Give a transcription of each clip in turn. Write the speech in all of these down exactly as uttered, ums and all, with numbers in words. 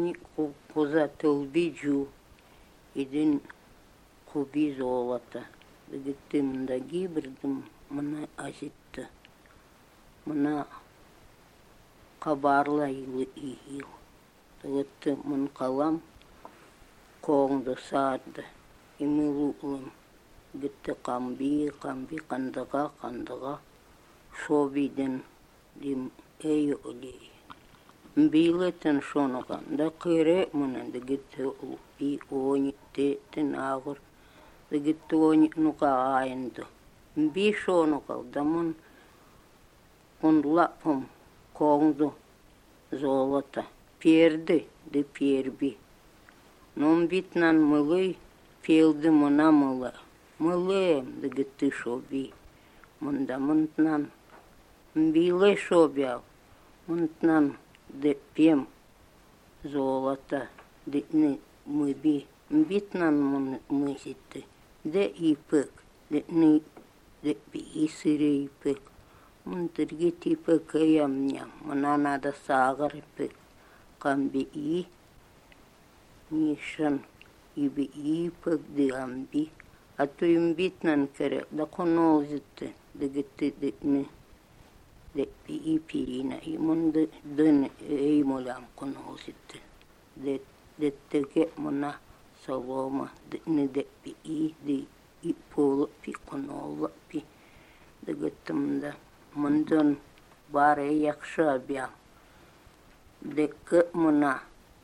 Они кузатылбиджу, идин куби золото. Дегетти мында гибрдим, мына азитті. Мына қабарла илы ил. Дегетти мын қалам, коңды сарды, имилулым. Гетти камби, камби, кандыға, кандыға, шобиден, дим эй олей. Билетен шоныған, да кире мына дегетти улпи, они, теттен ағыр. Дегетти они нука айынды. Би шонығал, да мын онлапым коңды золота. Перді, де перби. Нон битнан мылый, пелді мына мылы. Мылым, дегетти шоби. Мында мынтнан. Биле шобял. Мынтнан деппем золота. Детни мыби. Битнан мыситті. Де ипек. Детни деппи исыре ипек. Мынтыргет ипек аямням. Мына надо сағыр ипек. Камби и. Нишан. Иби ипек де амби. А то им битнан керек. Да конол зітті. Дегетти детни. Деппи и пирина. И мынды дын эй молям конол зітті. Деттеге мына солома. Детни деппи и. Де и полыппи конолыппи. Дегетти мында. Мындын баре якшы абям. Декке мына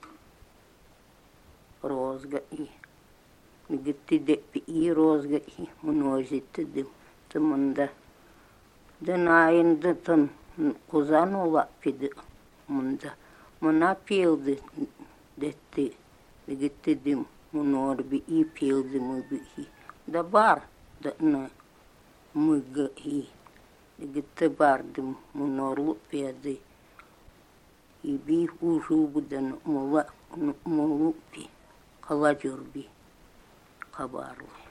розга и. Дегетти деппи и розга и. Мнозитті дым. Тымында. Дын айынды тын кузан олаппиді мында. Мына пелді детти. Дегетти дым. Мнорби и пелді мыби и. Да бар. Дыны мыгы и. Дегетти бардым мнорлу педі. И би ужубыдан мулуппи. Кала жүрби. Кабарлы.